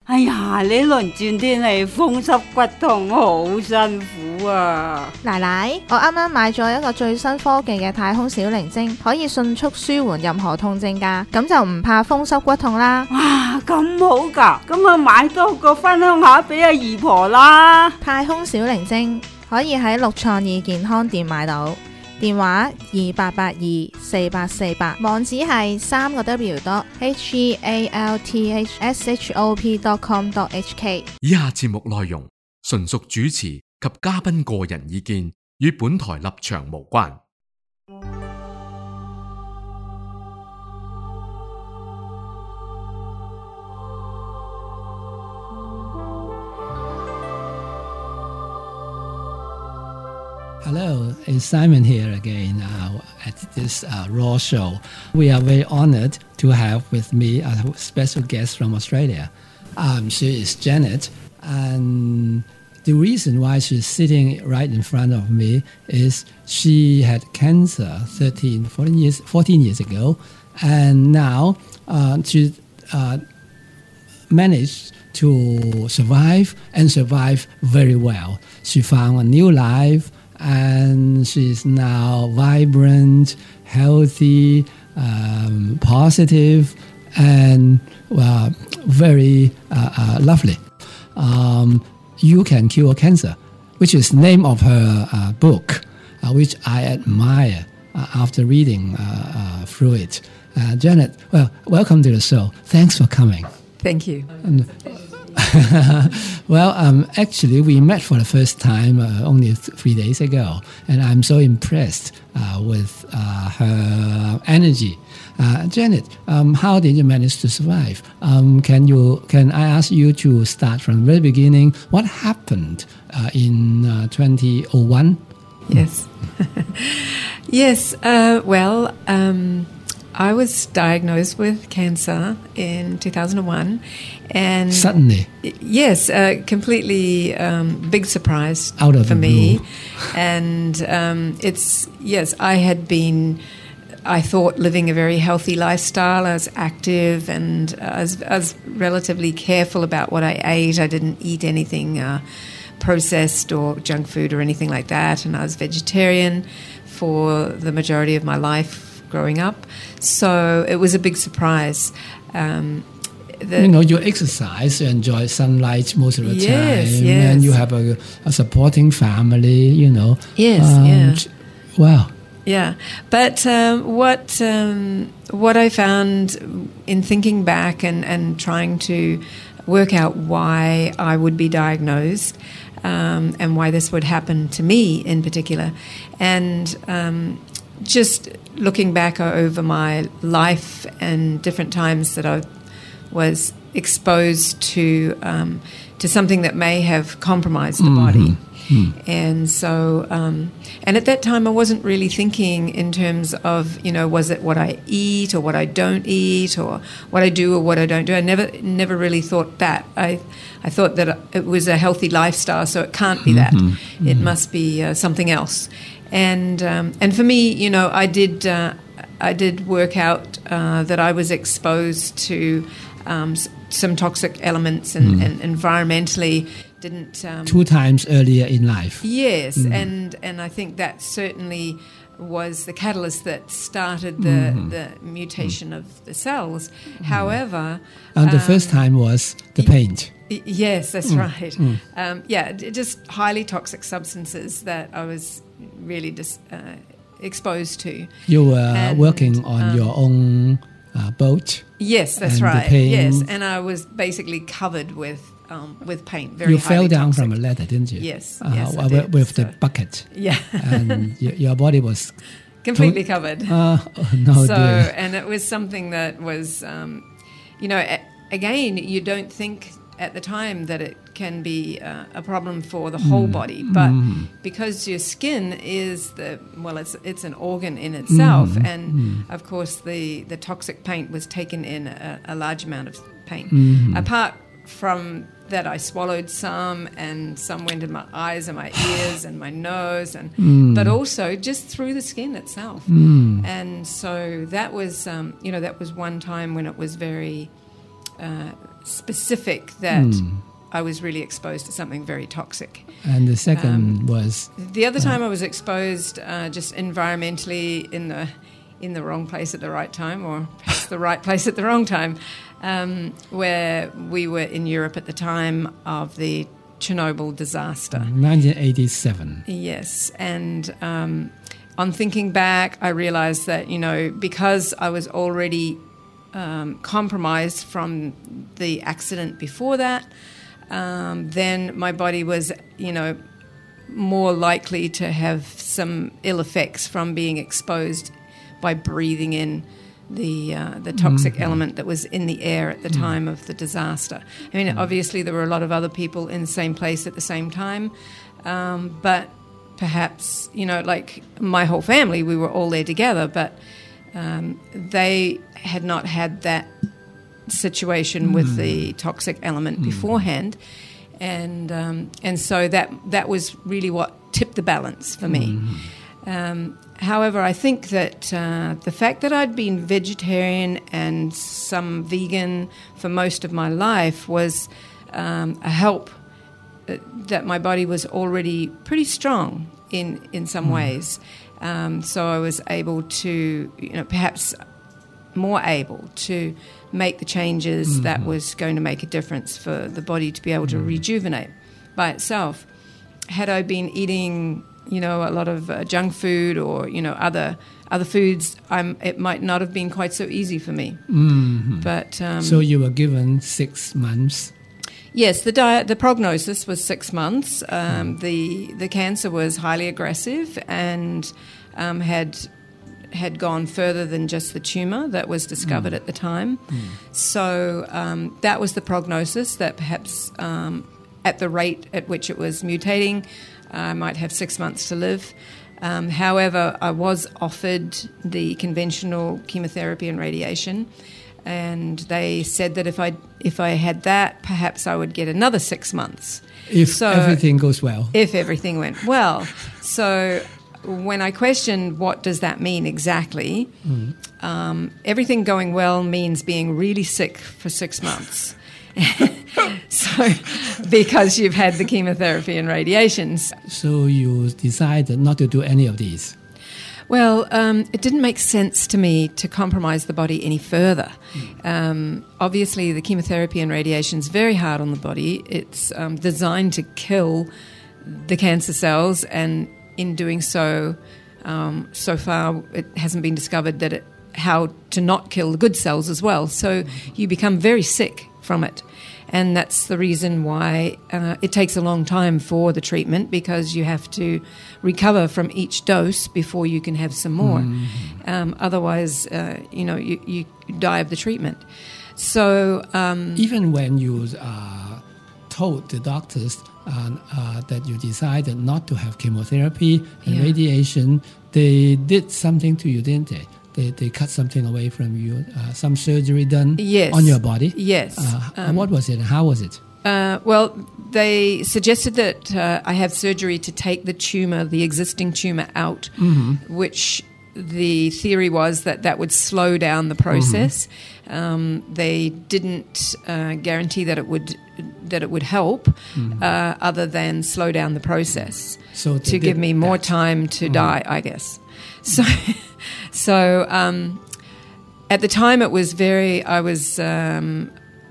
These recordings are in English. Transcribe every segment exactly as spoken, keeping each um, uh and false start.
哎呀，呢輪轉天氣風濕骨痛好辛苦啊！ 奶奶，我啱啱買咗一個最新科技嘅太空小靈精，可以迅速舒緩任何痛症㗎，咁就唔怕風濕骨痛啦。 哇，咁好㗎，咁啊買多個分享下俾阿姨婆啦。 太空小靈精可以喺六創意健康店買到，電話二八八二四八四八，網址係三個 W dot H E A L T H S H O P dot com dot H K。 以下節目內容純屬主持及嘉賓個人意見，與本台立場無關。 Hello, it's Simon here again uh, at this uh, Raw show. We are very honored to have with me a special guest from Australia. Um, she is Janet, and the reason why she's sitting right in front of me is she had cancer thirteen, fourteen years, fourteen years ago, and now uh, she uh, managed to survive and survive very well. She found a new life, and she's now vibrant, healthy, um, positive, and uh, very uh, uh, lovely. Um, you Can Cure Cancer, which is the name of her uh, book, uh, which I admire uh, after reading uh, uh, through it. Uh, Janet, well, welcome to the show. Thanks for coming. Thank you. And, well, um, actually, we met for the first time uh, only th- three days ago, and I'm so impressed uh, with uh, her energy. Uh, Janet, um, how did you manage to survive? Um, can you? Can I ask you to start from the very beginning? What happened uh, in uh, twenty oh one? Yes. yes. Uh, well, um, I was diagnosed with cancer in two thousand one, and suddenly, yes, uh, completely um, big surprise out of for the me. blue. And um, it's yes, I had been, I thought, living a very healthy lifestyle. I was active, and I was, I was relatively careful about what I ate. I didn't eat anything uh, processed or junk food or anything like that, and I was vegetarian for the majority of my life growing up. So it was a big surprise. Um, the, you know, you exercise, you enjoy sunlight most of the yes, time, yes. and you have a, a supporting family, you know. Yes, um, yeah. Wow. Yeah, but um, what um, what I found in thinking back and, and trying to work out why I would be diagnosed um, and why this would happen to me in particular, and um, just looking back over my life and different times that I was exposed to um, to something that may have compromised the mm-hmm. body. Mm. And so, um, and at that time I wasn't really thinking in terms of, you know, was it what I eat or what I don't eat or what I do or what I don't do. I never never really thought that. I I thought that it was a healthy lifestyle, so it can't be that. Mm-hmm. Mm-hmm. It must be uh, something else. And um, and for me, you know, I did uh, I did work out uh, that I was exposed to um, s- some toxic elements and, mm. and environmentally didn't um, two times earlier in life. Yes, mm. and and I think that certainly was the catalyst that started the mm-hmm. the mutation mm. of the cells. Mm. However, and the um, first time was the paint. Y- yes, that's mm. right. Mm. Um, yeah, d- just highly toxic substances that I was really dis- uh, exposed to. You were and, working on um, your own uh, boat. Yes, that's and right. The paint. Yes, and I was basically covered with um, with paint. Very you fell down toxic. from a ladder, didn't you? Yes, uh, yes, I with, did, with so. the bucket. Yeah, and your, your body was completely to- covered. Uh, oh, no, so, dear. and it was something that was, um, you know, a- again, you don't think at the time that it can be uh, a problem for the whole mm. body, but mm. because your skin is the well, it's it's an organ in itself, mm. and mm. of course the the toxic paint was taken in a, a large amount of paint. Mm. Apart from that, I swallowed some, and some went in my eyes and my ears and my nose, and mm. but also just through the skin itself. Mm. And so that was, um, you know, that was one time when it was very. Uh, specific that Mm. I was really exposed to something very toxic. And the second Um, was The other time I was exposed uh, just environmentally in the in the wrong place at the right time, or perhaps the right place at the wrong time, um, where we were in Europe at the time of the Chernobyl disaster. nineteen eighty-seven. Yes, and um, on thinking back, I realized that, you know, because I was already um, compromised from the accident before that, um, then my body was, you know, more likely to have some ill effects from being exposed by breathing in the uh, the toxic Mm-hmm. element that was in the air at the time of the disaster. I mean, obviously there were a lot of other people in the same place at the same time, um, but perhaps, you know, like my whole family, we were all there together, but um, they had not had that situation with the toxic element beforehand, and um, and so that that was really what tipped the balance for me. Um, however, I think that uh, the fact that I'd been vegetarian and some vegan for most of my life was um, a help, uh, that my body was already pretty strong in, in some ways. Um, so I was able to, you know, perhaps more able to make the changes that was going to make a difference for the body to be able to rejuvenate by itself. Had I been eating, you know, a lot of uh, junk food or, you know, other other foods, I'm, it might not have been quite so easy for me. Mm-hmm. But um, So you were given six months. yes, the diet, the prognosis was six months. Um, the the cancer was highly aggressive and um, had had gone further than just the tumor that was discovered at the time. So um, that was the prognosis, that perhaps um, at the rate at which it was mutating, I might have six months to live. Um, however, I was offered the conventional chemotherapy and radiation, and they said that if I if I had that, perhaps I would get another six months. If So- everything goes well. If everything went well. So when I questioned what does that mean exactly, um, everything going well means being really sick for six months. So because you've had the chemotherapy and radiations. So you decided not to do any of these. Well, um, it didn't make sense to me to compromise the body any further. Um, obviously, the chemotherapy and radiation is very hard on the body. It's um, designed to kill the cancer cells, and in doing so, um, so far it hasn't been discovered that it, how to not kill the good cells as well. So you become very sick from it. And that's the reason why uh, it takes a long time for the treatment, because you have to recover from each dose before you can have some more. Um, otherwise, uh, you know, you, you die of the treatment. So, um, Even when you uh, told the doctors uh, uh, that you decided not to have chemotherapy and Yeah. radiation, they did something to you, didn't they? They, they cut something away from you, uh, some surgery done Yes. on your body. yes. Uh, Um, what was it? How was it? Uh, well, they suggested that uh, I have surgery to take the tumor, the existing tumor, out, which the theory was that that would slow down the process. Um, they didn't uh, guarantee that it would that it would help, uh, other than slow down the process So to they give did me more that. time to die, I guess. So, so um, at the time, it was very. I was. Um,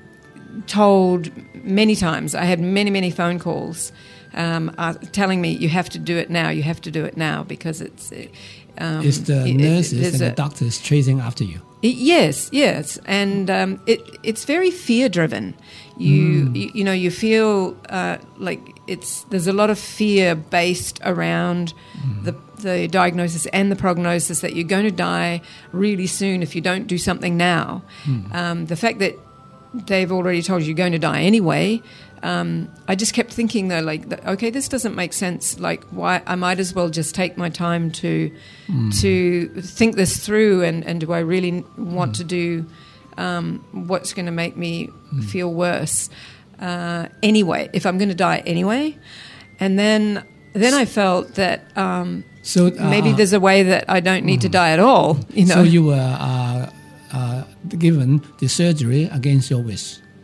told many times, I had many, many phone calls um, uh, telling me, you have to do it now, you have to do it now, because it's... Um, It's the it- it- nurses there's and the a- doctors chasing after you. it- yes, yes. And um, it, it's very fear-driven. You, you, you know, you feel uh, like it's there's a lot of fear based around the, the diagnosis and the prognosis that you're going to die really soon if you don't do something now. Um, the fact that they've already told you you're going to die anyway. Um, I just kept thinking though, like, that, okay, this doesn't make sense. Like, why? I might as well just take my time to to think this through. And, and do I really want to do um, what's going to make me feel worse uh, anyway? If I'm going to die anyway, and then then I felt that um, So uh, maybe there's a way that I don't need to die at all. You know. So you were uh, uh, given the surgery against your wish.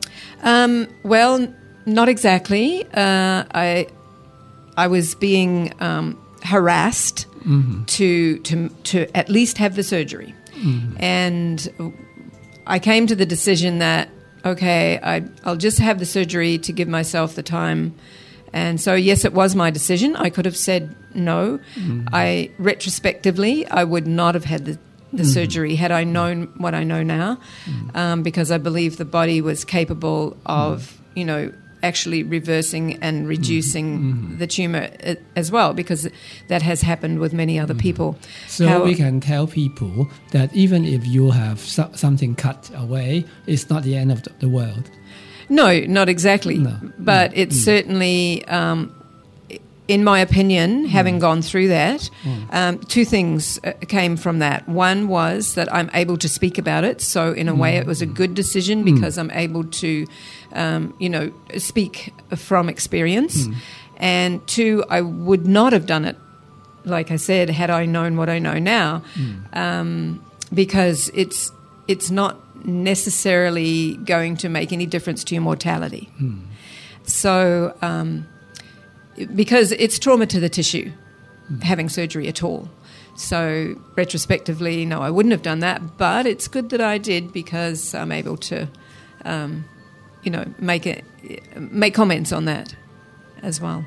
Um, well, not exactly. Uh, I I was being um, harassed mm-hmm. to to to at least have the surgery, mm-hmm. and I came to the decision that okay, I, I'll just have the surgery to give myself the time. And so, yes, it was my decision. I could have said no. Mm-hmm. I retrospectively, I would not have had the, the mm-hmm. surgery had I known what I know now, mm-hmm. um, because I believe the body was capable of, mm-hmm. you know, actually reversing and reducing mm-hmm. the tumor as well, because that has happened with many other mm-hmm. people. So How, we can tell people that even if you have so- something cut away, it's not the end of the world. No, not exactly. No. But mm. it's mm. certainly, um, in my opinion, having mm. gone through that, mm. um, two things uh, came from that. One was that I'm able to speak about it. So in a mm. way, it was a good decision because mm. I'm able to, um, you know, speak from experience. Mm. And two, I would not have done it, like I said, had I known what I know now, mm. um, because it's it's not necessarily going to make any difference to your mortality. Hmm. So, um, because it's trauma to the tissue, hmm. having surgery at all. So, retrospectively, no, I wouldn't have done that, but it's good that I did because I'm able to, um, you know, make it, make comments on that as well.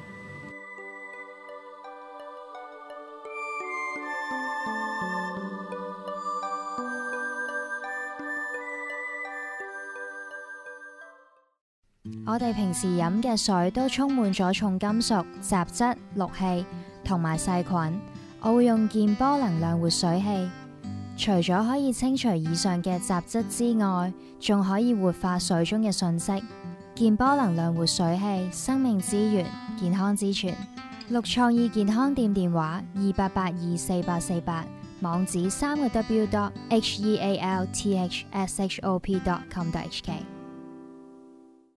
我哋平時飲嘅水都充滿咗重金屬、雜質、氯氣同埋細菌。我會用健波能量活水器，除咗可以清除以上嘅雜質之外，仲可以活化水中嘅訊息。健波能量活水器，生命之源，健康之泉。綠創意健康店電話二八八二四八四八，網址三個 W dot H E A L T H S H O P dot com dot H K。